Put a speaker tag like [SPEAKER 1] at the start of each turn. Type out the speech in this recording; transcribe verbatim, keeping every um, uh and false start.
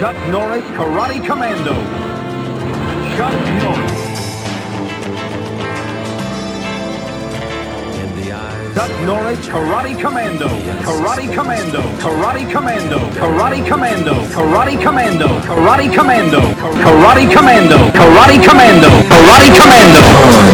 [SPEAKER 1] Chuck Norris Karate Commando. Chuck Norris. Chuck Norris Karate Commando. Karate Commando. Karate Commando. Karate Commando. Karate Commando. Karate Commando. Karate Commando. Karate Commando. Karate Commando.